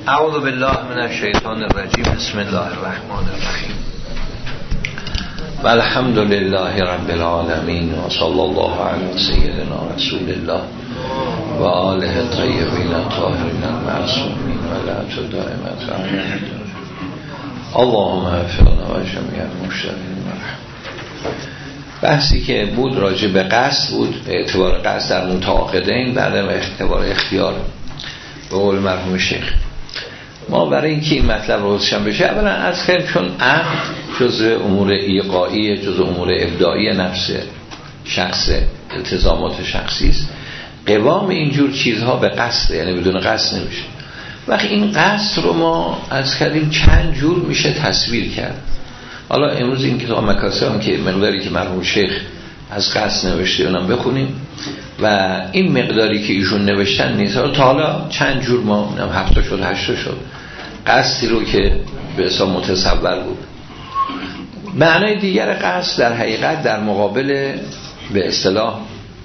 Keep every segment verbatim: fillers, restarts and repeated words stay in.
اعوذ بالله من الشیطان الرجیم. بسم الله الرحمن الرحیم. و الحمد لله رب العالمین و صلی الله علی سیدنا رسول الله و آله الطیبین الطاهرین المعصومین و لعنت دائمة علیهم. اللهم اغفرنا و جمیع المشتغلین مرحم. بحثی که بود راجع به قصد بود، به اعتبار قصد در متعاقدین، بعدم اعتبار اختیار به قول مرحوم شیخ. ما برای اینکه این مطلب روشن بشه اولا از خیلی چون عقد جزء امور ایقاعی، جزء امور ابداعی نفس شخص، التزامات شخصی است، قوام اینجور چیزها به قصد، یعنی بدون قصد نمیشه. وقتی این قصد رو ما از کردیم چند جور میشه تصویر کرد. حالا امروز این کتاب مکاسب هم که مقداری که مرحوم شیخ از قصد نوشته اونم بخونیم و این مقداری که ایشون نوشتن نیست. تا حالا چند جور ما هفته شد هشته شد قصدی رو که به حساب متصور بود. معنای دیگر قصد در حقیقت در مقابل به اصطلاح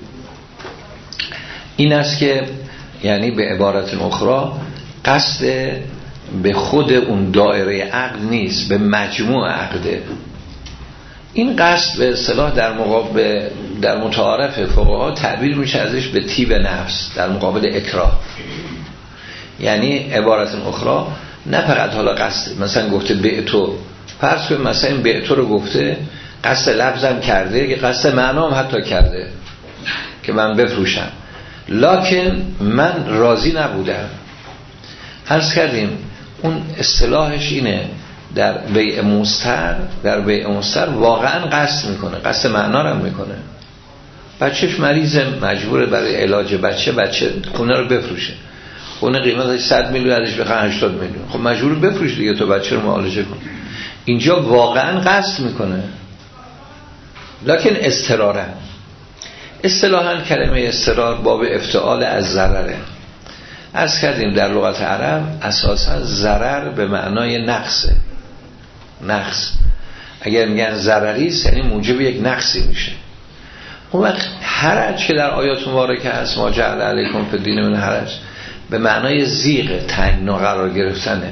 این است که یعنی به عبارت اخرى قصد به خود اون دایره عقد نیست، به مجموع عقده. این قصد به اصطلاح در مقابل در متعارف فقها تعبیر میشه ازش به طیب نفس در مقابل اکراه. یعنی عبارت اخرى نه فقط حالا قصد مثلا گفته بعتو، فرض کنیم مثلا این بعتو رو گفته قصد لفظم کرده، قصد معنا هم حتی کرده که من بفروشم، لکن من راضی نبودم. عرض کردیم اون اصطلاحش اینه در بیع مستر، در بیع مستر واقعا قصد میکنه، قصد معنا رو میکنه. بچهش مریضه، مجبوره برای علاج بچه بچه خونه رو بفروشه، خونه قیمتش صد میلیون ازش بخواد هشتاد میلیون، خب مجبور بفروش دیگه تو بچه رو معالجه کن. اینجا واقعا قصد میکنه، لکن اضطرارا. اصطلاحاً کلمه اضطرار باب افتعال از ضرره. از کردیم در لغت عرب اساساً ضرر به معنای نقصه. نقص اگر میگن ضرری است یعنی موجب یک نقصی میشه. اون وقت حرج که در آیات مبارکه هست ما جعل علیکم فی الدین من حرج به معنای ضیق، تنگنا قرار گرفتنه.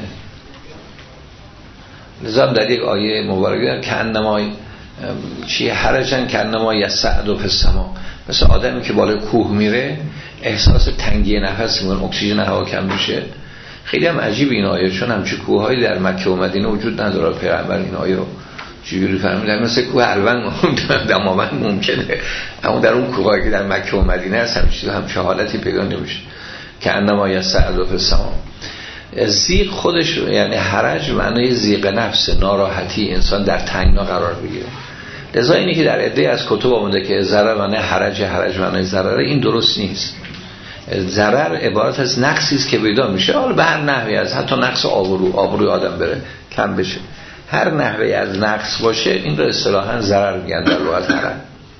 لذا در یک آیه مبارکه که انما چی حرجن که انما یصعد فی السما، مثل آدمی که بالای کوه میره احساس تنگی نفس میکنه، اکسیژن هوا کم میشه. خیلی هم عجیب این آیه، چون همچه کوههایی در مکه و مدینه وجود نداره. پیغمبر این آیه رو چجوری فهمیدن؟ مثل کوه اروند دماوند ممکنه، اما در اون کوههایی که در مکه و مدینه هست همچه همچه حالتی پیدا نمیشه که انما یصعد فی السما. ضیق خودش یعنی حرج معنای ضیق نفس، ناراحتی، انسان در تنگنا قرار بگیره. لذا اینی که در عده از کتب آمده که ضرر معنی حرج، حرج معنی ضرر، این درست نیست. ضرر عبارت از نقصی است که پیدا میشه، حالا به هر نحوی از حتی نقص آبرو، آبروی آدم بره کم بشه، هر نحوی از نقص باشه این رو اصطلاحاً ضرر میگن در لغت عرب.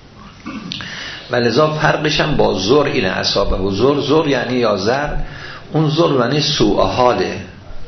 و لذا فرقش هم با زر اینه، اصابه و زر، زر یعنی یا زر، اون زر معنی سوء حاله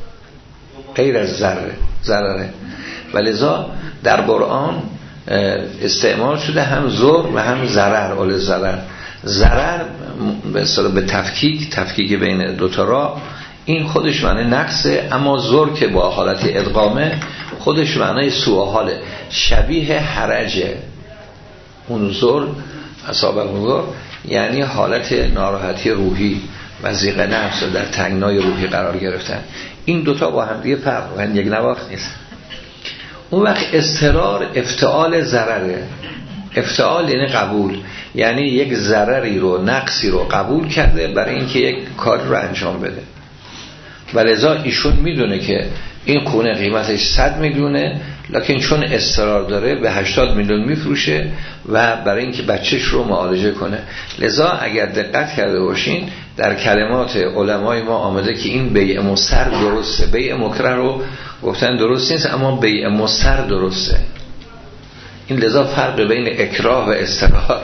غیر از ضرر، ضرره. و لذا در قرآن استعمال شده هم زر و هم ضرر، اول ضرر. ضرر به اصطلاح به تفکیک، تفکیک بین دو تا را، این خودش معنی نقصه، اما زر که با حالت ادغامه خودش معنی سوء حاله، شبیه حرجه. اون زر اصابه زر یعنی حالت ناراحتی روحی و ضیق نفس در تنگنای روحی قرار گرفتن. این دوتا با هم دیگه فرق و یک نواخت نیست. اون وقت اضطرار افتعال ضرره. افتعال یعنی قبول، یعنی یک ضرری رو، نقصی رو قبول کرده برای اینکه یک کار رو انجام بده. و لذا ایشون میدونه که این خونه قیمتش صد میلیونه، لکن چون اضطرار داره به هشتاد میلیون میفروشه و برای اینکه بچهش رو معالجه کنه. لذا اگر دقت کرده باشین در کلمات علمای ما آمده که این بیع مستر درسته، بیع مکره رو گفتن درست نیست، اما بیع مستر درسته. این لذا فرق بین اکراه و اضطرار.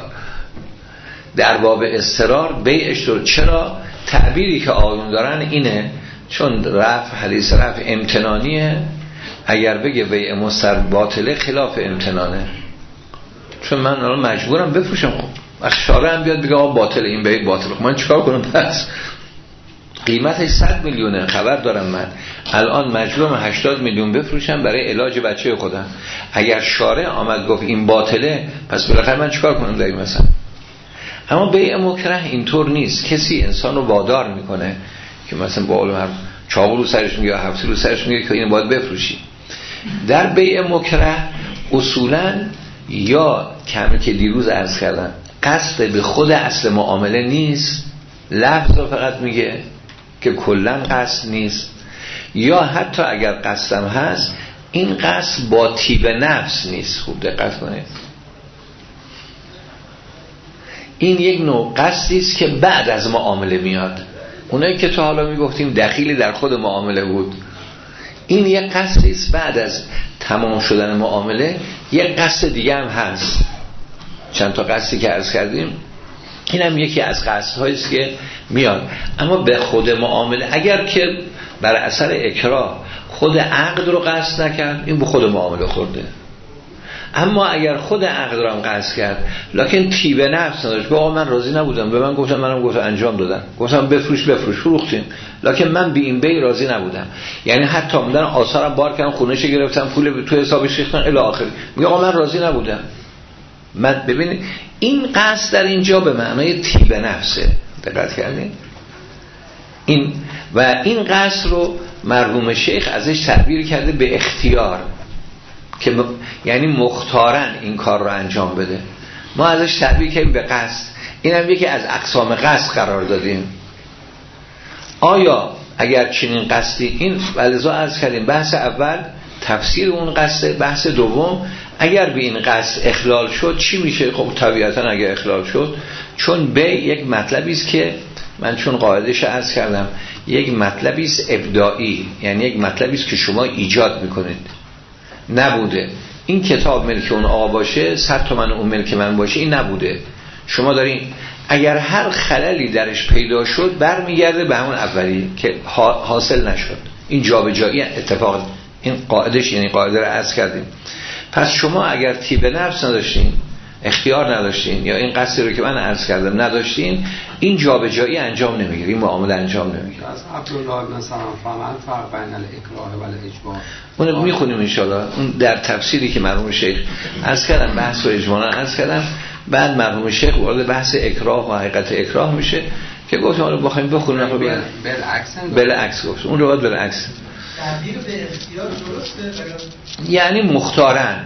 در باب اضطرار بیعش رو، چرا تعبیری که آقایون دارن اینه چون رفع حدیث رفع امتنانیه، اگر بگه بیع مستر باطله خلاف امتنانه، چون من الان مجبورم بفروشم. خب شارع هم بیاد بگه آقا باطله، این بیع باطله، من چیکار کنم؟ پس قیمتش صد میلیونه، خبر دارم من الان مجبورم هشتاد میلیون بفروشم برای علاج بچه خودم. اگر شارع آمد گفت این باطله، پس بالاخره من چیکار کنم در این مثلا؟ اما بیع مکره اینطور نیست. کسی انسان رو وادار میکنه که مثلا با علم چاقو رو سرش میگه یا هفتی رو سرش میگه که اینو باید بفروشی. در بیع مکره اصولا یا کمی که دیروز عرض کردم قصد به خود اصل معامله نیست، لفظ رو فقط میگه که کلن قصد نیست، یا حتی اگر قصدم هست این قصد با طیب نفس نیست. خوب دقت کنید، این یک نوع قصدی است که بعد از معامله میاد. اونایی که تا حالا میگفتیم دخیلی در خود معامله بود، این یک قصدی است بعد از تمام شدن معامله یک قصد دیگه هم هست. چند تا قصدی که عرض کردیم این هم یکی از قصدهایی است که میاد. اما به خود معامله اگر که بر اثر اکراه خود عقد رو قصد نکرد، این به خود معامله خورده. اما اگر خود عقد رو هم قصد کرد لکن طیب نفس نداشت، آقا من راضی نبودم، به من گفتم، منم گفتم انجام دادم، گفتم بفروش بفروش فروختیم، لکن من به این بی راضی نبودم، یعنی حتی من آثارم بار کردم، خونه‌شو گرفتم، پول تو حسابش ریختم الی آخر، میگه آقا من راضی نبودم. من ببینید این قصد در اینجا به معنای طیب نفسه. دقت کردین؟ این و این قصد رو مرحوم شیخ ازش تعبیر کرده به اختیار، که م... یعنی مختارن این کار رو انجام بده. ما ازش تعبیر کردیم به قصد. این هم یکی از اقسام قصد قرار دادیم. آیا اگر چنین قصدی، این ولذا عرض کردیم بحث اول تفسیر اون قصد، بحث دوم اگر به این قصد اخلال شد چی میشه؟ خب طبیعتا اگر اخلال شد، چون به یک مطلبی است که من چون قاعده‌اش عرض کردم یک مطلبی است ابداعی، یعنی یک مطلبی است که شما ایجاد میکنید، نبوده. این کتاب ملک اون آقا باشه، صد تومن اون ملک من باشه، این نبوده. شما دارین اگر هر خللی درش پیدا شد برمیگرده به همون اولی که حاصل نشد. این جابجایی اتفاق، این قاعدش، یعنی قاعده رو عرض کردیم. پس شما اگر طیب نفس نداشتین، اختیار نداشتین، یا این قصدی رو که من عرض کردم نداشتین، این جابجایی انجام نمیگیره، این معامله انجام نمیگیره. از عبدالله مثلا فهمت فرق بین الاکراه و الاجبار اونو میخونیم انشالله. اون در تفسیری که مرحوم شیخ عرض کردن، بحث و اجمالا عرض کردن، بعد مرحوم شیخ وارد بحث اکراه و حقیقت اکراه میشه که گفتم حالا بخوایم بخونیم. بالعکس بالعکس گفت اون رو باید بالعکس. تعبیر به اختیار درسته؟ یعنی مختارن.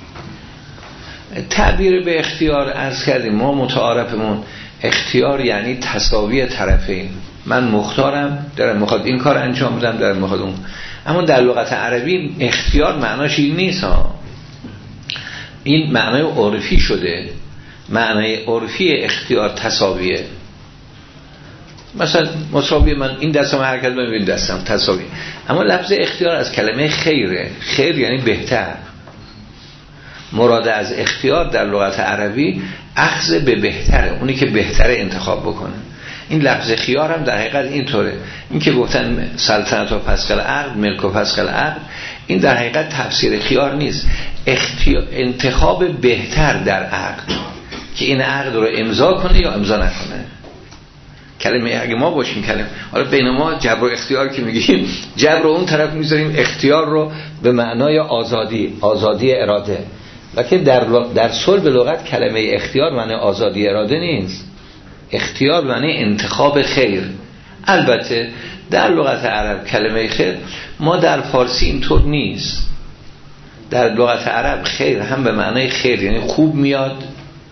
تعبیر به اختیار عرض کردیم ما متعارفمون اختیار یعنی تساوی طرفین. من مختارم، دارم میخواد این کار انجام بدم، دارم میخواد اون. اما در لغت عربی اختیار معناش این نیست ها. این معنای عرفی شده. معنای عرفی اختیار تساویه. مثلا مساوی من این دستم حرکت من این دستم تساوی. اما لفظ اختیار از کلمه خیره. خیر یعنی بهتر. مراد از اختیار در لغت عربی اخذ به بهتره، اونی که بهتره انتخاب بکنه. این لفظ خیار هم در حقیقت اینطوره. این که گفتن سلطنت و پسقل عقد، ملک و پسقل عقد، این در حقیقت تفسیر خیار نیست. اختیار انتخاب بهتر در عقد که این عقد رو امضا کنه یا امضا نکنه. کلمه اگه ما باشیم کلمه، حالا بین ما جبر و اختیار که میگیم، جبر رو اون طرف میذاریم، اختیار رو به معنای آزادی، آزادی اراده. لکن در در صلب لغت کلمه اختیار معنی آزادی اراده نیست. اختیار معنی انتخاب خیر. البته در لغت عرب کلمه خیر ما در فارسی اینطور نیست. در لغت عرب خیر هم به معنی خیر یعنی خوب میاد،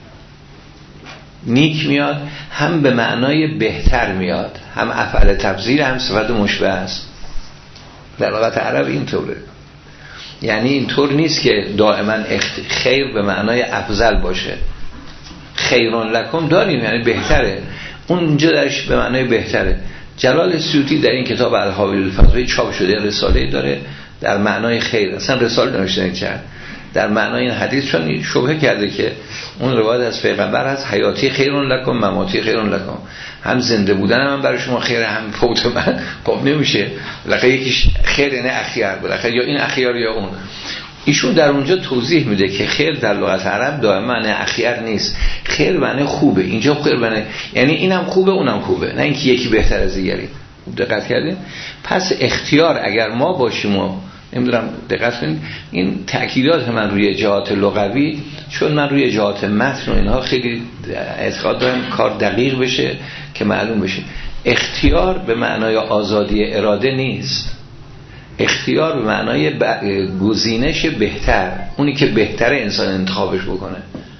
نیک میاد، هم به معنای بهتر میاد، هم افعال تفضیل هم صفت مشبه است. در لغت عرب اینطوره. یعنی اینطور نیست که دائما خیر به معنای افضل باشه. خیرون لکم داریم یعنی بهتره، اونجا درش به معنای بهتره. جلال سیوطی در این کتاب الحاوی الفضوی چاپ شده رساله داره در معنای خیر، اصلا رساله نوشته کرد در معنای این حدیث، چون شبهه کرده که اون روایت از پیغمبر هست حیاتی خیرون لکم مماتی خیرون لکم، هم زنده بودن من برای شما خیره، هم فوت من. خب نمیشه، بالاخره یکیش خیر نه اخیر، بالاخره یا این اخیر یا اون. ایشون در اونجا توضیح میده که خیر در لغت عرب دائما معنی اخیر نیست، خیر معنی خوبه. اینجا خیر معنی یعنی اینم خوبه اونم خوبه، نه اینکه یکی بهتر از دیگری. دقت کردین؟ پس اختیار اگر ما باشیم و نمیدونم دقت کنید این تأکیدات من روی جهات لغوی، چون من روی جهات متن و اینها خیلی اعتقاد دارم کار دقیق بشه که معلوم بشه. اختیار به معنای آزادی اراده نیست. اختیار به معنای گزینش بهتر، اونی که بهتر انسان انتخابش بکنه.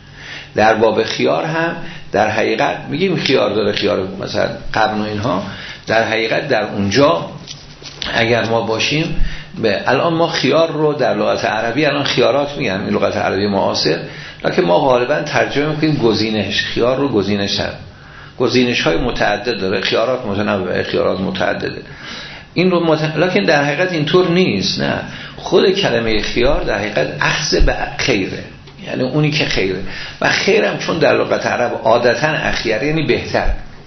در باب خیار هم در حقیقت میگیم خیار داره، خیار مثلا قرن و اینها، در حقیقت در اونجا اگر ما باشیم به الان ما خیار رو در لغت عربی الان خیارات میگن، این لغت عربی معاصر، لکن ما غالبا ترجمه میکنیم گزینش. خیار رو گزینش هم گزینش های متعدد داره، خیارات متنوع، خیارات متعدده. این رو مت... لکن در حقیقت اینطور نیست. نه، خود کلمه خیار در حقیقت اخذ به خیره، یعنی اونی که خیره. و خیرم چون در لغت عرب عادتا اخیار یعنی بهتر.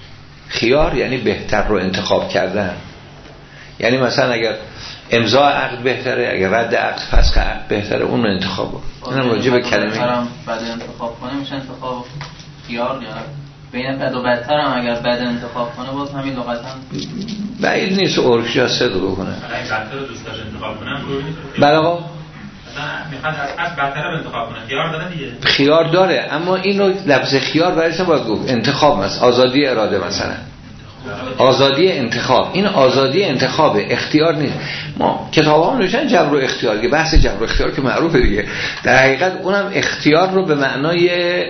خیار یعنی بهتر رو انتخاب کردن. یعنی مثلا اگر امضا عقد بهتره، اگر رد عقد فسخ عقد بهتره، اون رو انتخاب کنه. اینم راجع به کلمه بعد انتخاب کنه میشه انتخاب خیار، یا بین بد و بدتر هم اگر بد انتخاب کنه باز همین لغت هم بعید نیست عرفی صدق بکنه. اگه بدتر رو دوست داشت انتخاب کنم بله آقا میخواد از بدتر رو انتخاب کنه، خیار داره دیگه. خیار داره، اما این رو لفظ خیار برایش باید گفت انتخاب، مثلا آزادی اراده، مثلا آزادی انتخاب. این آزادی انتخاب، اختیار نیست. ما کتاب ها نوشتن جبر و اختیار، که بحث جبر و اختیار که معروفه دیگه، در حقیقت اونم اختیار رو به معنای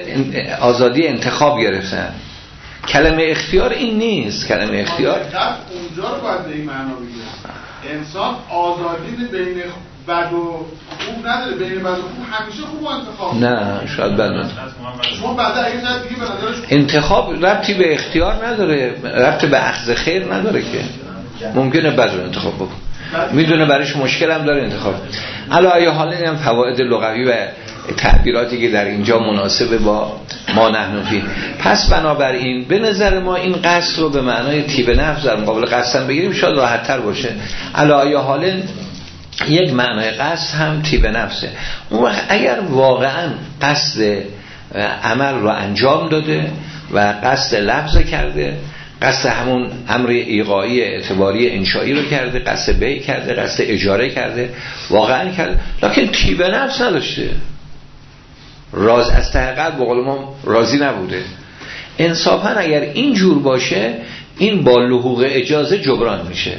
آزادی انتخاب گرفتن. کلمه اختیار این نیست. کلمه اختیار اونجا رو باید به این معنا بگیرن. انسان آزادی بین بد و خوب نداره، بین بد و خوب همیشه خوب انتخاب. نه شاید بد نه. شما بعد اگه نه دیگه به نظرش انتخاب ربطی به اختیار نداره، ربطی به اخذ خیر نداره که ممکنه بد رو انتخاب بکنه، میدونه برایش مشکل هم داره انتخاب. علاوه حالا اینم فواید لغوی و تعبیراتی که در اینجا مناسبه با ما نحن فی. پس بنابراین به نظر ما این قصد رو به معنای طیب نفس در مقابل قصدن بگیریم شاید راحت تر باشه. علاوه حالا یک معنای قصد هم طیب نفسه. اون وقت اگر واقعا قصد عمل رو انجام داده و قصد لفظ کرده، قصد همون امر ایقاعی اعتباری انشایی رو کرده، قصد بیع کرده، قصد اجاره کرده، واقعا کرده، لکن طیب نفس نداشته، راز از تحقیقت به قول ما راضی نبوده، انصافا اگر این جور باشه این با لحوق اجازه جبران میشه.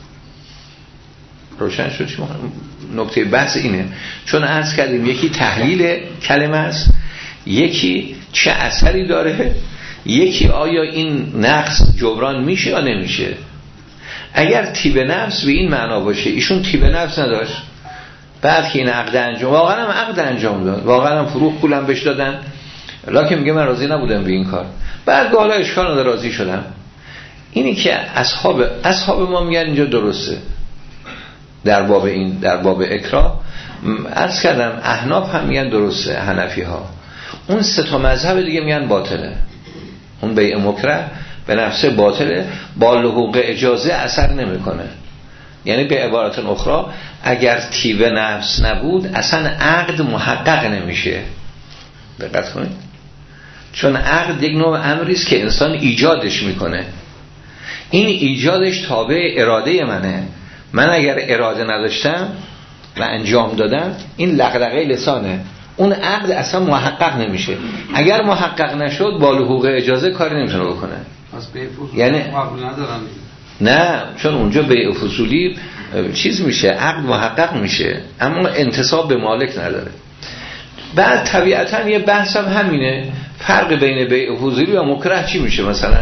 روشن شد شما؟ نکته بحث اینه، چون عرض کردیم یکی تحلیل کلمه است، یکی چه اثری داره، یکی آیا این نقص جبران میشه یا نمیشه. اگر طیب نفس به این معنا باشه، ایشون طیب نفس نداشت، بعد که این عقد انجام، واقعا هم عقد انجام داد، واقعا هم فروخ پولم بهش دادن، لکن میگه من راضی نبودم به این کار، بعد حالا اشکال نداره راضی شدم. اینی که اصحاب اصحاب ما میگن اینجا درسته در باب این در باب اکراه. عرض کردم احناف هم میگن درسته، حنفی ها، اون سه تا مذهب دیگه میگن باطله، اون بیع مکره به نفسه باطله، با لحوق اجازه اثر نمیکنه. یعنی به عبارت اخرى اگر طیب نفس نبود اصلا عقد محقق نمیشه. دقت کنید، چون عقد یک نوع امری است که انسان ایجادش میکنه، این ایجادش تابع اراده منه. من اگر اراده نداشتم و انجام دادم، این لغدغه لسانه، اون عقد اصلا محقق نمیشه. اگر محقق نشد با لحوق اجازه کاری نمیتونه بکنه. پس به فصول یعنی قبول ندارن. نه، چون اونجا بیع فصولی چیز میشه، عقد محقق میشه اما انتصاب به مالک نداره. بعد طبیعتا یه بحث هم همینه، فرق بین بیع فصولی و مکره چی میشه مثلا،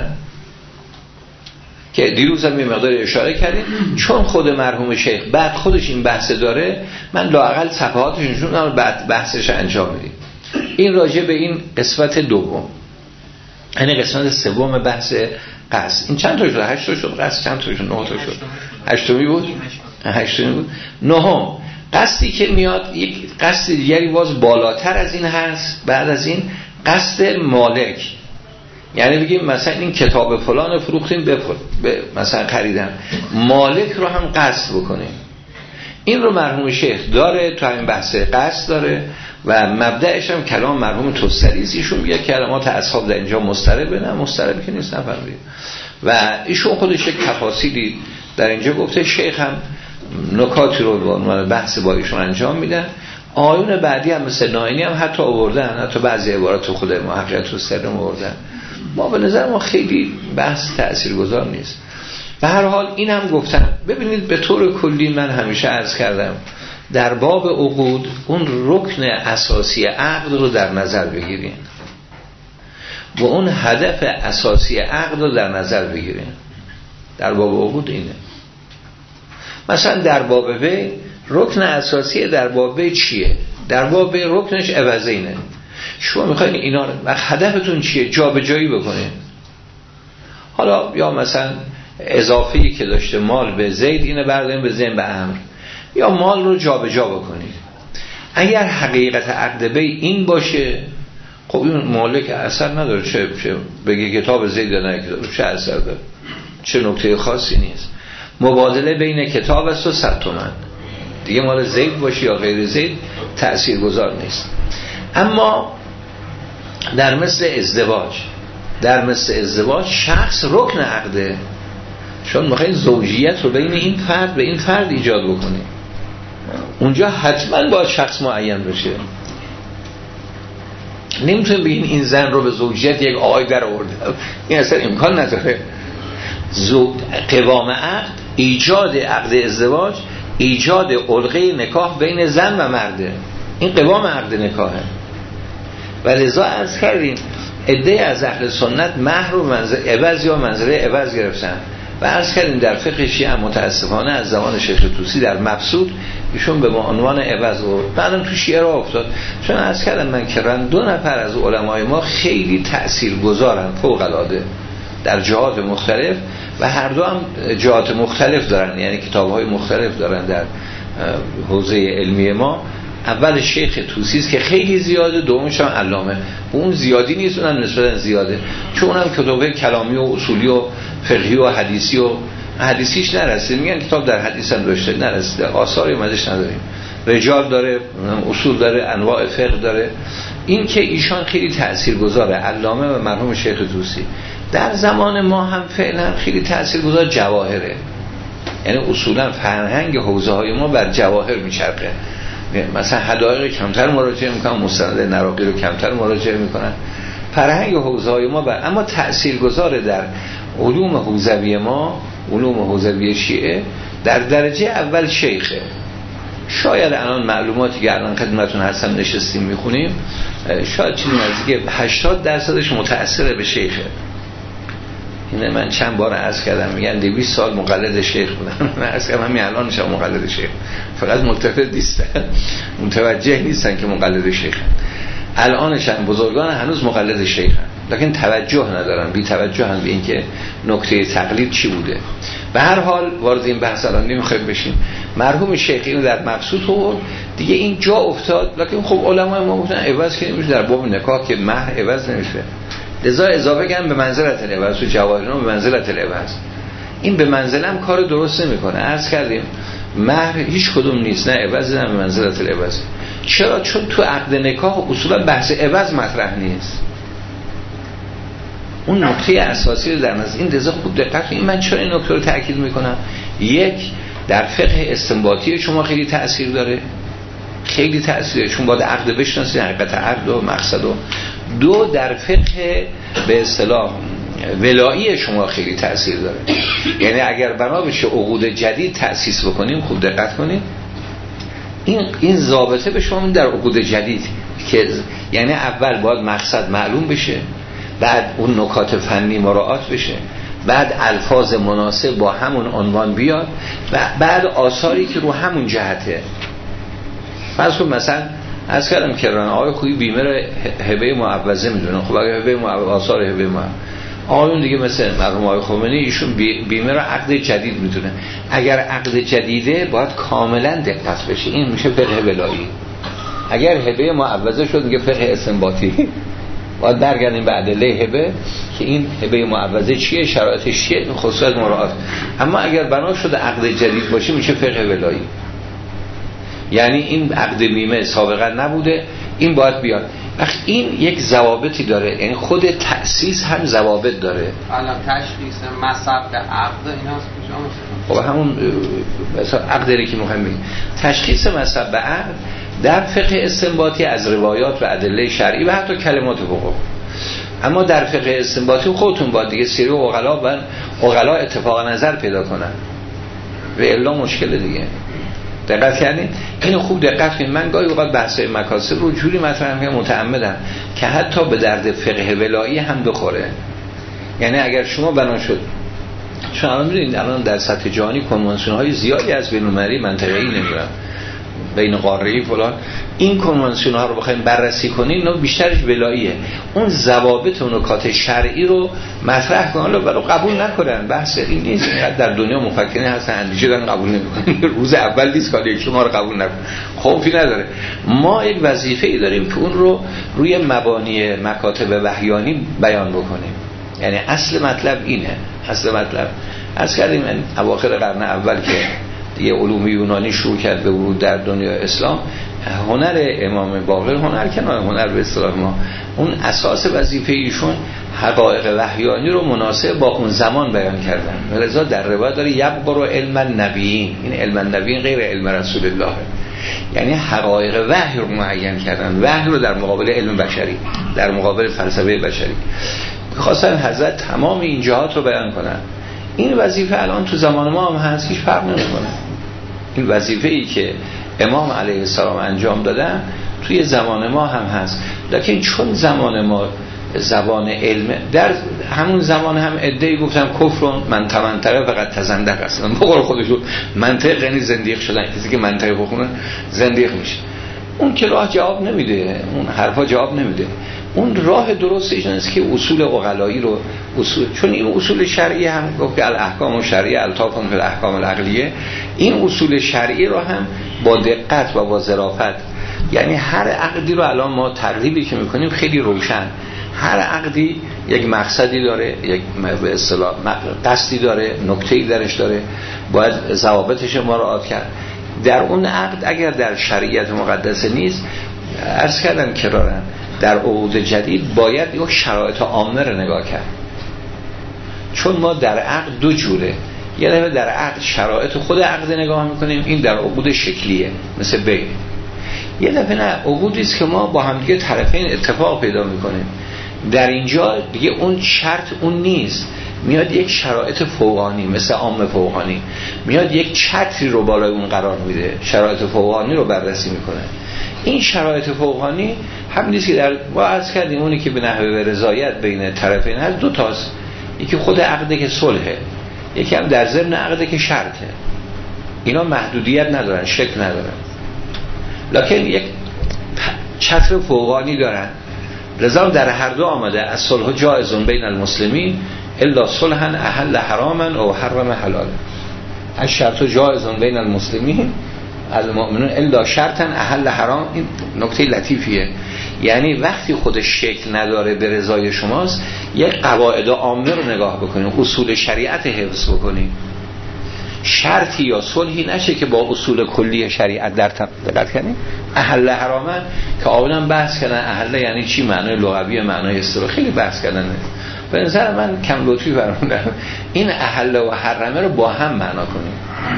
که دیروز هم یه مقدار اشاره کردیم، چون خود مرحوم شیخ بعد خودش این بحث داره، من لااقل صفحاتش نشون دادم، بعد بحثش انجام میدیم. این راجع به این قسمت دوم، یعنی قسمت سوم بحث قصد. این چند تا شد؟ هشت تا شد. قصد چند تا شد؟ نه تا شد. هشتمی بود؟ هشتمی بود. نهم قصدی که میاد، یک قصد دیگری باز بالاتر از این هست، بعد از این قصد مالک. یعنی بگیم مثلا این کتاب فلان فروختیم به مثلا خریدم، مالک رو هم قصد بکنیم. این رو مرحوم شیخ داره، تو همین بحث قصد داره و مبدأش هم کلام مرحوم توسری است. ایشون میگه کلمات اصحاب در اینجا مضطرب، نه مضطرب که نیست، نفهمید. و ایشون خودش تفاصیلی در اینجا گفته. شیخ هم نکاتی رو با عنوان بحث با ایشون انجام میدن. آیون بعدی هم مثل ناینی هم حتی آوردن، حتی بعضی عبارات خود محققیت السرم آوردن. ما به نظر ما خیلی بحث تاثیرگذار نیست. به هر حال این هم گفتم. ببینید به طور کلی من همیشه عرض کردم در باب عقود اون رکن اساسی عقد رو در نظر بگیرین و اون هدف اساسی عقد رو در نظر بگیرین. در باب عقود اینه. مثلا در باب بی رکن اساسی در باب بی چیه؟ در باب بی رکنش عوضینه. شما میخواین اینا رو و هدفتون چیه؟ جابجایی بکنین. حالا یا مثلا اضافه‌ای که داشته مال به زید اینو برداریم به زید به عمرو، یا مال رو جابجا بکنید. اگر حقیقت عقد بی این باشه خب این مالک اثر نداره، چه چه بگه کتاب زید یا نه کتاب، چه اثر داره؟ چه نکته خاصی نیست. مبادله بین کتاب است و صد تومن دیگه، مال زید باشه یا غیر زید تأثیرگذار نیست. اما در مثل ازدواج در مثل ازدواج شخص رکن عقده. شما میخواین زوجیت رو بین این فرد به این فرد ایجاد بکنید، اونجا حتما باید شخص معین بشه. نمیتونیم بگین این زن رو به زوجیت یک آقای در آورده، این اصلا امکان نداره. زو... قوام عقد ایجاد عقد ازدواج ایجاد علقه نکاح بین زن و مرده، این قوام عقد نکاحه. و لذا عرض کردیم عده از اهل سنت مهر و منزله عوض یا منزله عوض گرفتن و عرض کردیم در فقه شیعه متاسفانه از زمان شیخ طوسی در مبسوط ایشون به عنوان عوض و بعدم تو شیعه را افتاد. چون عرض کردم من که دو نفر از علمای ما خیلی تأثیرگذارن فوق العاده در جهات مختلف و هر دو هم جهات مختلف دارن، یعنی کتاب‌های مختلف دارن در حوزه علمی ما. اول شیخ طوسی است که خیلی زیاده، دومش هم علامه. اون زیادی نیست، اونم نسبتا زیاده، چون اونم کتاب کلامی و اصولی و فقهی و حدیثی و حدیثیش نرسید. میگن کتاب در حدیث هم داشته، نرسیده، آثاری اومدش نداریم. رجال داره، اصول داره، انواع فقه داره. این که ایشان خیلی تاثیرگذاره، علامه و مرحوم شیخ طوسی. در زمان ما هم فعلا خیلی تاثیرگذار جواهره، یعنی اصولا فرهنگ حوزه های ما بر جواهر میچرخه. مثلا حدایق کمتر مراجعه میکنن، مستند نراقی رو کمتر مراجعه میکنن. فرهنگ حوزه های ما بر، اما تاثیرگذار در علوم حوزوی ما، علوم حوزوی شیعه در درجه اول شیخه. شاید الان معلوماتی که الان خدمتتون هستم نشستیم میخونیم، شاید چیزی نزدیک هشتاد درصدش متأثر به شیخه. اینه من چند بار عرض کردم، میگن دویست سال مقلد شیخ بودن. من عرض کردم همین الان میشم مقلد شیخ، فقط ملتفت نیستن، متوجه نیستن که مقلد شیخن. الانشن بزرگان هنوز مقلد شیخن، لیکن توجه ندارن، بی توجه هم به این که نکته تقلید چی بوده. به هر حال وارد این بحث الان نمیخوایم بشیم. مرحوم شیخ اینو در مبسوط بود دیگه، این جا افتاد. لیکن خب علمای ما گفتن عوض که نمیشه در باب نکاح، که مهر عوض نمیشه، لذا اضافه کردن به منزلت العوض و جواهران به منزلت العوض. این به منزله هم کار درست نمیکنه. عرض کردیم مهر هیچ کدوم نیست، نه عوض نه به منزلت العوض. چرا؟ چون تو عقد نکاح اصولا بحث عوض مطرح نیست. اون نکته اساسی رو در نظر این لذا خوب دقت. این من چرا این نکته رو تاکید میکنم؟ یک، در فقه استنباطی شما خیلی تأثیر داره، خیلی تأثیر داره، چون باید عقد بشناسید، حقیقت عقد و مقصد. و دو، در فقه به اصطلاح ولایی شما خیلی تأثیر داره. یعنی اگر بنا بشه عقود جدید تأسیس بکنیم، خوب دقت کنید، این این ضابطه به شما در عقود جدید که یعنی اول باید مقصد معلوم بشه، بعد اون نکات فنی مراعات بشه، بعد الفاظ مناسب با همون عنوان بیاد و بعد آثاری که رو همون جهته. فرض کن مثلا از کردم که ران آقای خویی بیمه رو هبه معوضه میدونه. خب اگه هبه معوضه، آثار هبه معوضه، آقایون دیگه مثل مرحوم آقای خمینی ایشون بیمه رو عقد جدید میدونه. اگر عقد جدیده باید کاملا دقت بشه، این میشه فقه ولایی. اگر هبه معوضه شد میگه فقه استنباطی. باید برگردیم به ادله هبه که این هبه معوضه چیه، شرایطش چیه، خصوصیات مراعات. اما اگر بنا شده عقد جدید باشه میشه فقه ولایی. یعنی این عقد بیمه سابقا نبوده، این باید بیاد. این یک ضوابطی داره، یعنی خود تأسیس هم ضوابط داره. الان تشخیص مصب عقد ایناست کجا؟ خب همون مثلا عقدی که مهم بگیم تشخیص مصب عقد در فقه استنباطی از روایات و ادله شرعی و حتی کلمات فقها. اما در فقه استنباطی خودتون باید دیگه سری عقلا و عقلا اتفاق نظر پیدا کنن و الا مشکل دیگه. دقت کردین؟ اینو خوب دقت کنید. من گاهی اوقات بحث‌های مکاسب رو جوری مطرح می‌کنم متعمدم که حتی به درد فقه ولایی هم بخوره. یعنی اگر شما بنا شد، چون الان می‌دونید الان در سطح جهانی کنوانسیون‌های زیادی از بین‌المللی منطقه‌ای نمی‌رن بین قاره‌ای فلان، این کنوانسیون ها رو بخوایم بررسی کنیم نه بیشترش ولاییه. اون ضوابط و نکات شرعی رو مطرح کنن ولی قبول نکنن. بحث این نیست. در دنیا مفکرین هستن اندیشه دارن قبول نمی‌کنن. روز اول نیست کاری شما رو قبول نکنن، خوفی نداره. ما یک وظیفه‌ای داریم که اون رو روی مبانی مکاتب وحیانی بیان بکنیم. یعنی اصل مطلب اینه. اصل مطلب از کردیم من اواخر قرن اول که دیگه علوم یونانی شروع کرد به ورود در دنیای اسلام، هنر امام باقر، هنر کنار هنر به اصطلاح ما، اون اساس وظیفه ایشون حقایق وحیانی رو مناسب با اون زمان بیان کردن. ولذا در روایت داره یبقر علم النبیین، این علم النبیین غیر علم رسول الله، یعنی حقایق وحی رو معین کردن، وحی رو در مقابل علم بشری، در مقابل فلسفه بشری. خواستن حضرت تمام این جهات رو بیان کنن. این وظیفه الان تو زمان ما هم هست، هیچ فرق نمی‌کنه. این وظیفه‌ای که امام علیه السلام انجام دادن توی زمان ما هم هست، لکن چون زمان ما زبان علم، در همون زمان هم عده‌ای گفتن کفر منطق منطقه فقط تزندق هستن، بقول خودشون منطق یعنی زندیق شدن. کسی که منطق بخونه زندیق میشه. اون که راه جواب نمیده، اون حرفا جواب نمیده. اون راه درست این است که اصول عقلایی رو اصول، چون این اصول شرعی هم گفت که الاحکام الشرعی الطاف فی الاحکام العقلیه، این اصول شرعی رو هم با دقت و با ظرافت، یعنی هر عقدی رو الان ما تقریبی که میکنیم خیلی روشن، هر عقدی یک مقصدی داره، یک به اصطلاح قصدی داره، نکته‌ای درش داره، باید ضوابطش مراعات کرد. در اون عقد اگر در شریعت مقدسه نیست، عرض کردم کرارن در عقود جدید باید یک شرایط عامه رو نگاه کرد. چون ما در عقد دو جوره، یه دفعه در عقد شرایط خود عقد نگاه میکنیم، این در عقود شکلیه مثل بی. یه دفعه نه، عقودی است که ما با هم دیگه طرفین اتفاق پیدا میکنیم. در اینجا دیگه اون شرط اون نیست، میاد یک شرایط فوقانی مثل عام فوقانی، میاد یک چتری رو بالای اون قرار میده، شرایط فوقانی رو بررسی میکنه. این شرایط فوقانی هم نیست که در ما عرض کردیم اونی که به نحوه رضایت بین طرفین هست دو تاست، یکی خود عقده که صلحه، یکی هم در ضمن عقده که شرطه. اینا محدودیت ندارن، شکل ندارن، لکن یک چتر فوقانی دارن. لذا در هر دو آمده از صلح جایز بین المسلمین الا صلحا احل حراما او حرم حلال. از شرط جایز بین المسلمین المؤمنون الا شرطا احل حرام. این نکته لطیفیه، یعنی وقتی خودش شکل نداره به رضای شماست، یک قواعد عامه رو نگاه بکنید، اصول شریعت حفظ بکنید. شرطی یا صلحی نشه که با اصول کلی شریعت در دقت کنید. احل حراما که آوردن بحث کردن احل یعنی چی، معنای لغوی، معنای اصطلاحی، خیلی بحث کردن. به نظر من کم لطفی فرمودن. این احل و حرمه رو با هم معنا کنید،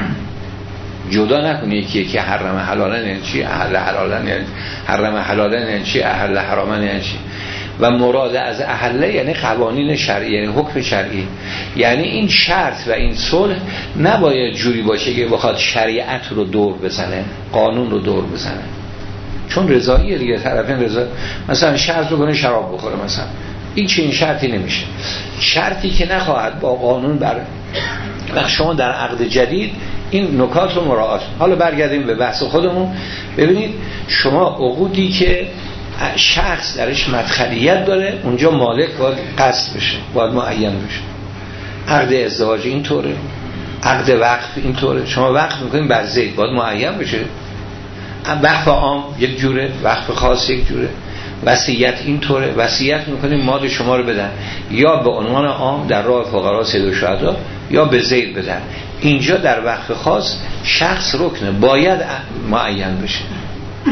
جدا نکنی. یکی یکی حرم حلالن یعنی چی، احل حلالن یعنی حرم حلالن یعنی چی، احل حرامن یعنی چی. و مراد از احله یعنی قوانین شرعی، یعنی حکم شرعی. یعنی این شرط و این صلح نباید جوری باشه که بخواد شریعت رو دور بزنه، قانون رو دور بزنه، چون رضاییه دیگه، طرفین رضا. مثلا شرط رو کنه شراب بخوره، مثلا این چه این شرطی نمیشه، شرطی که نخواهد با قانون بر. وقت شما در عقد جدید این نکات رو مراعات. حالا برگردیم به بحث خودمون. ببینید شما عقودی که شخص درش مدخلیت داره، اونجا مالک باید قصد بشه، باید معین بشه. عقد ازدواج اینطوره، عقد وقف اینطوره. شما وقف میکنید بر زید، باید معین بشه. وقف عام یک جوره، وقف خاص یک جوره. وصیت اینطوره، وصیت میکنید مال شما رو بدن یا به عنوان عام در راه فقرا سید و شهدا یا به زید بدن. اینجا در وقف خاص شخص رکنه، باید معین بشه.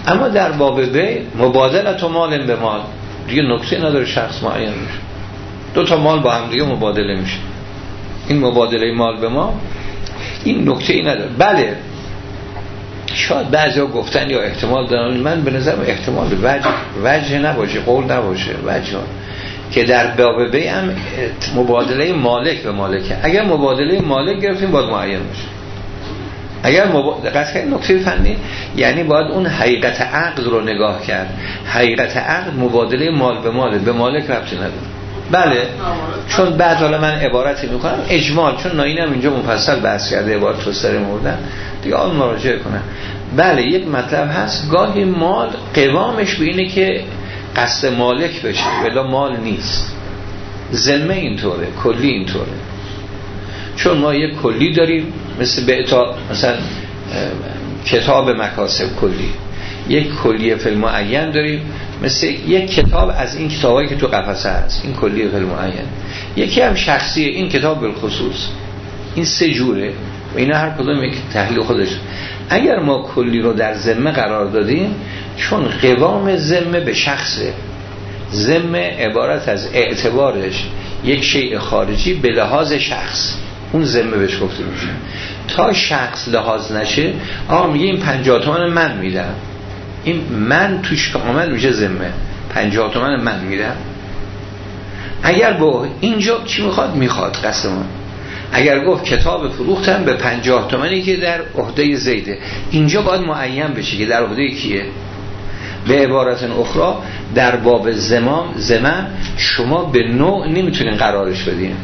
اما در باب بی مبادلت و مال به مال دیگه نکته نداره، شخص معین میشه، دو تا مال با هم دیگه مبادله میشه. این مبادله مال به مال این نکته ای نداره. بله شاید بعضیا گفتن یا احتمال دارن، من به نظرم احتمال وجه وجه نباشه، قول نباشه، وجه که در باب بی هم مبادله مالک به مالکه. اگر مبادله مالک گرفتیم باید معین باشه. اگر دقت کنید نکته فنی، یعنی باید اون حقیقت عقد رو نگاه کرد. حقیقت عقد مبادله مال به مال، به مالک ربطی نداره. بله چون بعد حالا من عبارتی میکنم اجمال، چون ناینم اینجا مفصل بحث کرده عبارت توسری موردن دیگه آن مراجعه کنم. بله یک مطلب هست گاهی مال قوامش به اینه که قصد مالک بشه ولی مال نیست. ذمه اینطوره، کلی اینطوره. چون ما یک کلی داریم مثل به اتا مثلا کتاب مکاسب کلی، یک کلیه فی المعین داریم مثل یک کتاب از این کتابایی که تو قفسه هست، این کلیه فی المعین. یکی هم شخصیه، این کتاب بالخصوص. این سه جوره و اینا هر کدوم یک تحلیل خودش. اگر ما کلی رو در ذمه قرار دادیم، چون قوام ذمه به شخصه، ذمه عبارت از اعتبارش یک شیء خارجی به لحاظ شخص، اون ذمه بهش گفته میشه. تا شخص لحاظ نشه آقا میگه این پنجاه تومن من میدم، این من توش کامل میشه ذمه، پنجاه تومن من میدم. اگر با اینجا چی میخواد؟ میخواد قسم من. اگر گفت کتاب فروختم به پنجاه تومنی که در عهده زیده، اینجا باید معین بشه که در عهده کیه. به عبارت اخرى در باب زمام زمام شما به نوع نمیتونین قرارش بدین،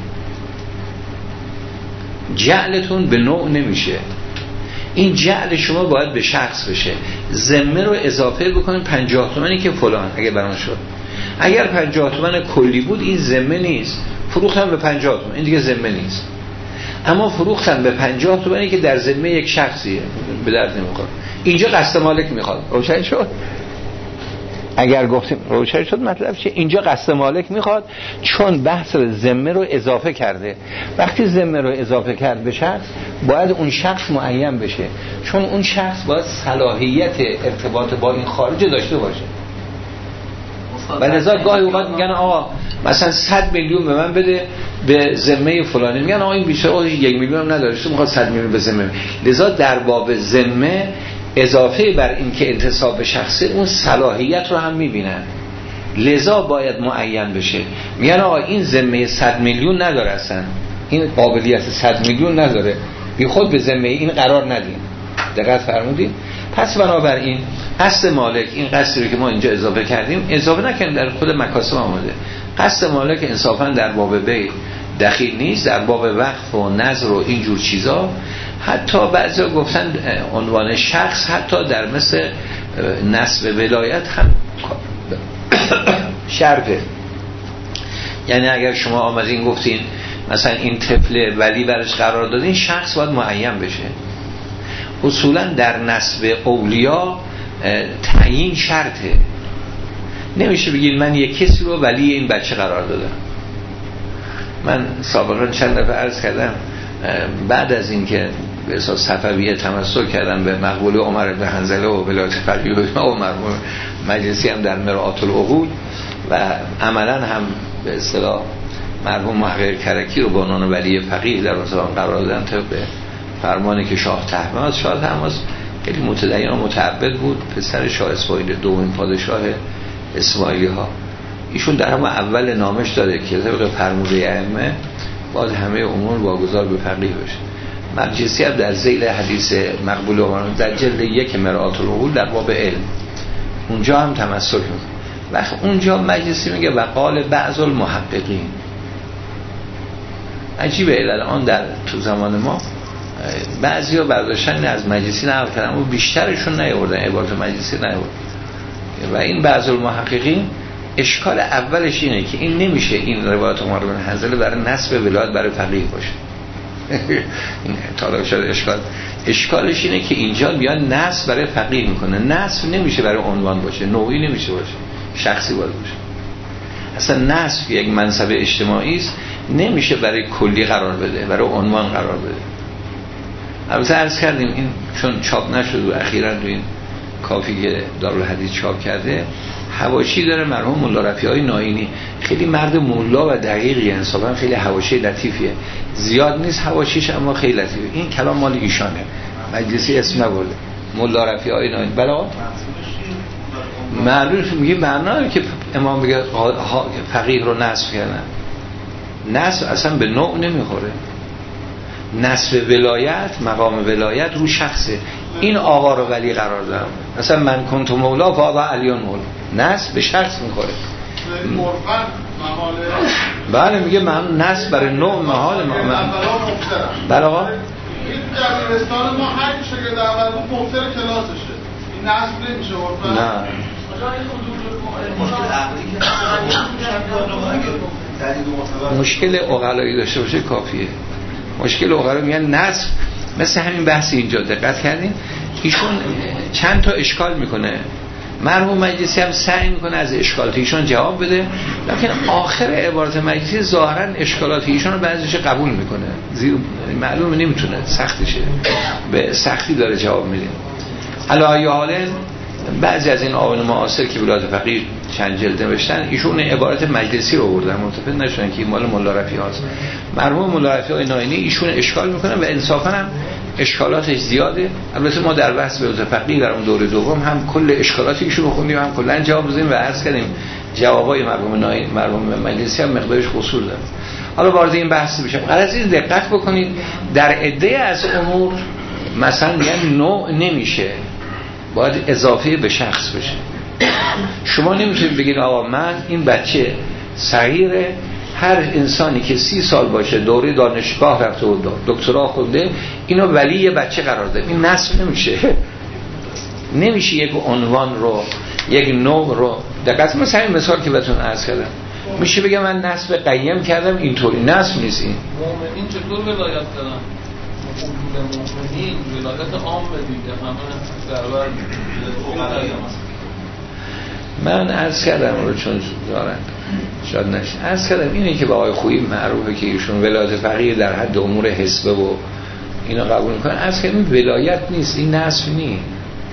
جعلتون به نوع نمیشه. این جعل شما باید به شخص بشه. ذمه رو اضافه بکنین پنجاه تومنی که فلان اگه برام شد. اگر پنجاه تومن کلی بود این ذمه نیست، فروختن به پنجاه تومن این دیگه ذمه نیست. اما فروختن به پنجاه تومنی که در ذمه یک شخصیه به درد نمیخوره، اینجا قصد مالک میخواد. روشن شد؟ اگر گفتیم روشن شد مطلب چیه؟ اینجا قصد مالک میخواد چون بحث ذمه رو اضافه کرده. وقتی ذمه رو اضافه کرد به شخص باید اون شخص معین بشه، چون اون شخص باید صلاحیت ارتباط با این خارج داشته باشه. و لذا گاهی اوقات میگن آقا مثلا صد میلیون به من بده به ذمه فلانی، میگن آقا این بیشتر یک میلیون هم نداره، تو میخواد صد میلیون به ذمه. لذا در باب ذمه اضافه بر این که انتصاب به شخصه اون صلاحیت رو هم میبینن، لذا باید معین بشه. میگن آقا این ذمه صد میلیون نداره، اصلا این قابلیت صد میلیون نداره، بی خود به ذمه این قرار ندیم. دقت فرمودید؟ پس بنابراین قصد مالک، این قصدی رو که ما اینجا اضافه کردیم اضافه نکنیم، در خود مکاسب آمده. قصد مالک انصافا در باب بی دخیل نیست، در باب وقف و نظر و اینجور چیزا. حتی بعضی گفتن عنوان شخص حتی در مثل نسب ولایت هم شرطه. یعنی اگر شما آمدین گفتین مثلا این طفل ولی برش قرار دادین، شخص باید معین بشه. اصولا در نسب اولیا تعیین شرطه. نمیشه بگید من یک کسی رو ولی این بچه قرار دادم. من سابقا چند دفعه عرض کردم بعد از این که به اساس صفویه تمسک کردن به مقبوله عمر بن حنظله و ولایت فقیه و مرحوم مجلسی هم در مرآت العقول و عملا هم به اصطلاح مرحوم محقق کرکی رو به عنوان ولی فقیه در اون زمان قرار دادن طبق فرمانی که شاه طهماسب شاه طهماسب خیلی متدین و متعبد بود، پسر شاه اسماعیل دوم پادشاه اسماعیلی ها. ایشون در هم اول نامش داده که طبق فرموده ائمه باید همه امور واگذار به فقیه بشه. مجلسی هم در ذیل حدیث مقبول عمر در جلد یک مرآت العقول در باب علم اونجا هم تمسک میکنه. وقت اونجا مجلسی میگه وقال بعض المحققین. عجیبه الان در تو زمان ما بعضیا برداشتن از مجلسی نقل کردن و بیشترشون نیاوردن عبارت مجلسی نیاوردن. و این بعض المحققین اشکال اولش اینه که این نمیشه این روایت عمر بن حنظله برای نسب ولایت برای فقیه باشه. این طالب شده اشکال اشکالش اینه که اینجا بیان نسب برای فقیه میکنه. نسب نمیشه برای عنوان باشه، نوعی نمیشه باشه، شخصی باید باشه. اصلا نسب یک منصب اجتماعی است، نمیشه برای کلی قرار بده، برای عنوان قرار بده. البته عرض کردیم این چون چاپ نشد و اخیراً تو این کافی که دارالحدیث چاپ کرده حواشی داره مرحوم مولا رفیعی ناینی، خیلی مرد مولا و دقیقی، انصافا خیلی حواشی لطیفیه، زیاد نیست حواشیش اما خیلی لطیفه. این کلام مال ایشانه، مجلسی اسم نبرده، مولا رفیعی ناینی. بلا معلومش میگه معنا که امام بگه فقیه رو نصب کردن، نصب اصلا به نوع نمیخوره. نصب ولایت، مقام ولایت رو شخصه، این آقا رو ولی قرار دارم، مثلا من کنت مولا فاقا علیون مولا، نصب به شخص میخوره. بله میگه من نصب برای نوع محال ما بله آقا این دبیرستان ما هر کی شاگرد اول بود مفتر کلاسشه، این نصب نمیشه عرفا. نه مشکل عقلایی داشته باشه کافیه. مشکل عقلا میگن نصب، مثل همین بحث اینجا دقت کردین ایشون چند تا اشکال میکنه، مرحوم مجلسی هم سعی میکنه از اشکالات ایشون جواب بده، لیکن آخر عبارت مجلسی ظاهرا اشکالات ایشون رو بعضیش قبول میکنه، زیر معلومه نمیتونه، سختشه، به سختی داره جواب میده. علی حال بعضی از این آوان معاصر که ولایت فقیه چند جلد نوشتن ایشون عبارت مجلسی رو آوردن، متفق نشدن که این مال مولا رفیعی است. مرحوم مولا رفیعی ناینی ایشون اشکال میکنه و انصافا هم اشکالاتش زیاده. البته ما در بحث ولایت فقیه در اون دوره دوم هم کل اشکالات ایشون رو خوندیم، هم کلا جواب دادیم و عرض کردیم جوابای مرحوم ناینی مرحوم مجلسی هم مقدارش قصور داره. حالا وارد این بحث بشم، از این دقت بکنید در عده از امور مثلا میگن نوع نمیشه، باید اضافه به شخص بشه. شما نمیتونید بگید آقا من این بچه صغیره، هر انسانی که سی سال باشه دوره دانشگاه رفته و دکترا خونده اینو ولی بچه قرار ده، این نصب نمیشه. نمیشه یک عنوان رو، یک نوع رو، دقیقاً مثل همین مثال که بهتون عرض کردم، میشه بگم من نصب قیم کردم، اینطوری نصب نیست. این مومنین چطور ولایت دارن؟ مومنین ولایت عام دیگه، همه دربر من عرض کردم رو چون دارن شاید نشه، عرض کردم اینه که با آقای خویی معروفه که ایشون ولایت فقیه در حد امور حسبه و اینا قبول میکنن. عرض کردم این ولایت نیست، این نصب نیست،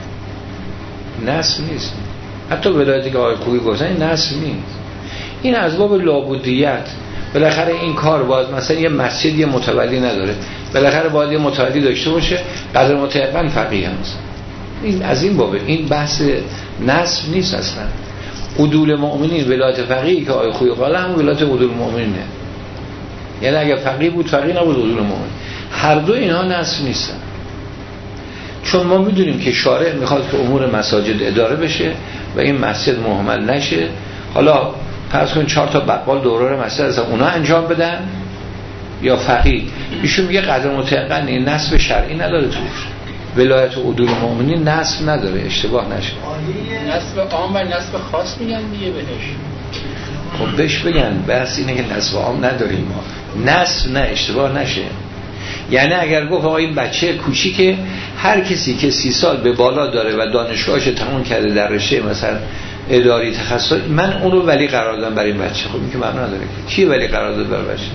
نصب نیست. حتی ولایتی که آقای خویی گفتن این نصب نیست، این از باب لابودیت. بالاخره این کار باید مثلا یه مسجد یه متولی نداره، بالاخره باید یه متولی داشته باشه، قدر متعقن فقیه هست. این از این بابه، این بحث نصب نیست اصلا. عدول مؤمنین ولایت فقیه که آیه خویی قاله هم ولایت عدول مؤمنینه، یعنی اگه فقیه بود فقیه نبود عدول مؤمنین. هر دو اینها نصب نیستن، چون ما میدونیم که شارع میخواد که امور مساجد اداره بشه و این مسجد مهمل نشه. حالا فرض کن چهار تا بقال دوران مسجد از اونا انجام بدن یا فقیه، ایشون میگه قدر متعقن، این نصب شرعی نداره توش. ولایت عدول مؤمنین نصب نداره، اشتباه نشه. نصب عام و نصب خاص میگن دیگه بهش. خب بهش بگن، بحث اینه که نصب عام نداریم ما، نصب نه، اشتباه نشه. یعنی اگر گفت آقا این بچه کوچیکه، هر کسی که سی سال به بالا داره و دانشگاهش تموم کرده در رشته مثلا اداری تخصص، من اون رو ولی قرار دادم برای این بچه. خب این که معنا نداره که کی ولی قرار داد برای بچه.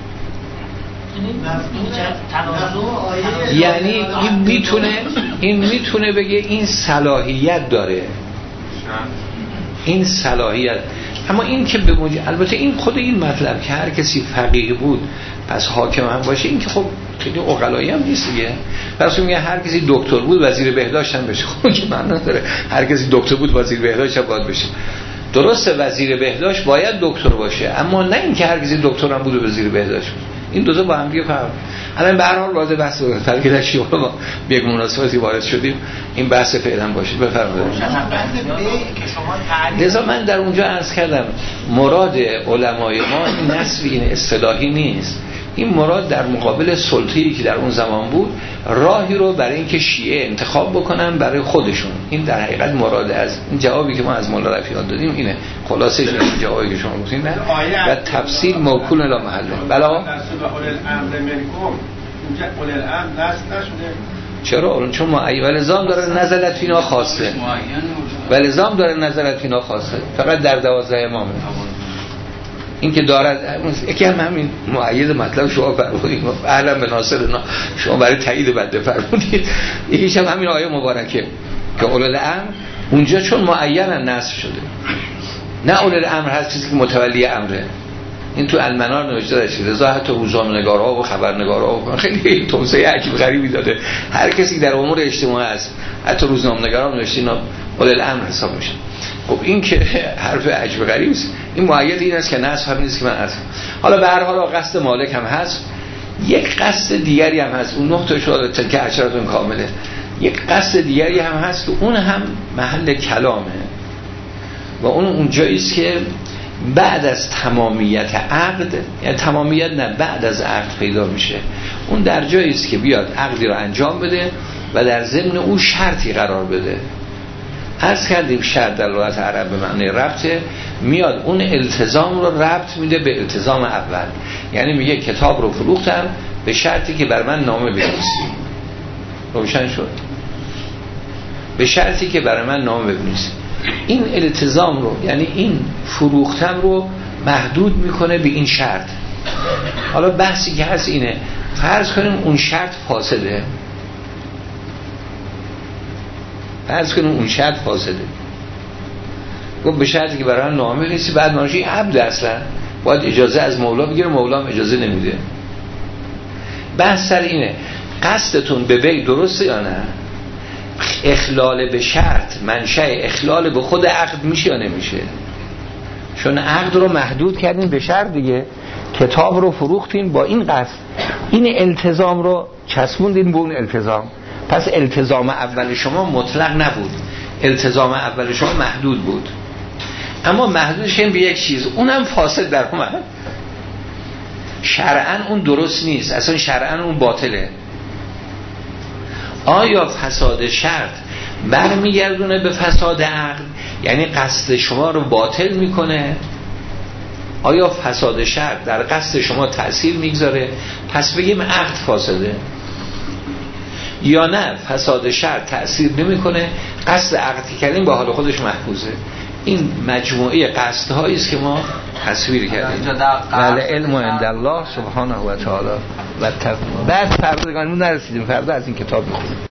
یعنی این میتونه این میتونه بگه این صلاحیت داره، این صلاحیت. اما این که به موجب، البته این خود این مطلب که هر کسی فقیه بود پس حاکم هم باشه، این که خب خیلی عقلایی هم نیست دیگه. پس میگه هر کسی دکتر بود وزیر بهداشت هم بشه، خب که معنا نداره هر کسی دکتر بود وزیر بهداشت هم باید بشه. درسته وزیر بهداشت باید دکتر باشه، اما نه اینکه هر کسی دکتر هم بود و وزیر بهداشت بود. این دو تا با هم دیگه فرق. الان به هر حال وارد بحث فرقی شیوع ما به یک مناسبتی وارد شدیم، این بحث فعلا باشه. بفرمایید. لذا من در اونجا عرض کردم مراد علمای ما این نصب این اصطلاحی نیست، این مراد در مقابل سلطه‌ای که در اون زمان بود راهی رو برای اینکه شیعه انتخاب بکنن برای خودشون. این در حقیقت مراد از این جوابی که ما از مولا رفیعی دادیم اینه، خلاصش این جوابی که شما گفتین نه و تفصیل موکول الی محله. بلا چرا؟ چون ما ای ولزام داره نزلت فینا خواسته، ولزام داره نزلت فینا خواسته، فقط در دوازده امامه. این که دارد یکی هم همین مؤید مطلب شما فرمودید اهلا به ناصرنا، شما برای تایید بنده فرمودید. یکیش هم همین آیه مبارکه که اولو الامر اونجا چون معیناً نصب شده، نه اولو الامر هست چیزی که متولی امره. این تو المنار نوشته داشته، لذا حتی روزنامه‌نگارها و خبرنگارها خیلی توصیه عجیب غریبی داده. هر کسی در امور اجتماعی است، حتی روزنامه‌نگارها نوشته اینا اولو الامر حساب میشه. خب این که حرف عجیب غریبی است. این معید این است که نصب هم نیست که من عرض. حالا به هر حال قصد مالک هم هست، یک قصد دیگری هم هست. اون نقطه شده تلک عشرتون کامله. یک قصد دیگری هم هست که اون هم محل کلامه و اون اون جایی است که بعد از تمامیت عقد، یعنی تمامیت نه، بعد از عقد پیدا میشه. اون در جایی است که بیاد عقدی رو انجام بده و در ضمن او شرطی قرار بده. عرض کردیم شرط در لغت عرب به معنی ربطه، میاد اون التزام رو ربط میده به التزام اول. یعنی میگه کتاب رو فروختم به شرطی که بر من نامه بنویسی. روشن شد؟ به شرطی که برای من نامه بنویسی. این التزام رو، یعنی این فروختم رو محدود میکنه به این شرط. حالا بحثی که هست اینه، فرض کنیم اون شرط فاسده، فرض کنیم اون شرط فاسده، گفت به شرطی که برای من نامه بنویسی. بعد ماشی عبد اصلا باید اجازه از مولا بگیره، مولا هم اجازه نمیده. بحث سر اینه قصدتون به بی درسته یا نه؟ اخلال به شرط منشأ اخلال به خود عقد میشه یا نمیشه؟ چون عقد رو محدود کردین به شرط دیگه، کتاب رو فروختین با این قصد، این التزام رو چسبوندین به اون التزام. پس التزام اول شما مطلق نبود، التزام اول شما محدود بود، اما محدودش این به یک چیز، اونم فاسد در اومد. شرعاً اون درست نیست، اصلا شرعاً اون باطله. آیا فساد شرط برمیگردونه به فساد عقد، یعنی قصد شما رو باطل میکنه؟ آیا فساد شرط در قصد شما تأثیر میگذاره؟ پس بگیم عقد فاسده. یا نه فساد شرط تأثیر نمیکنه، قصد عقد کردیم با حال خودش محفوظه. این مجموعه قصدهایی است که ما تصویر کردیم. بله، علم عند الله سبحانه و تعالی و بعد فردا نرسیدیم، فردا از این کتاب میخونیم.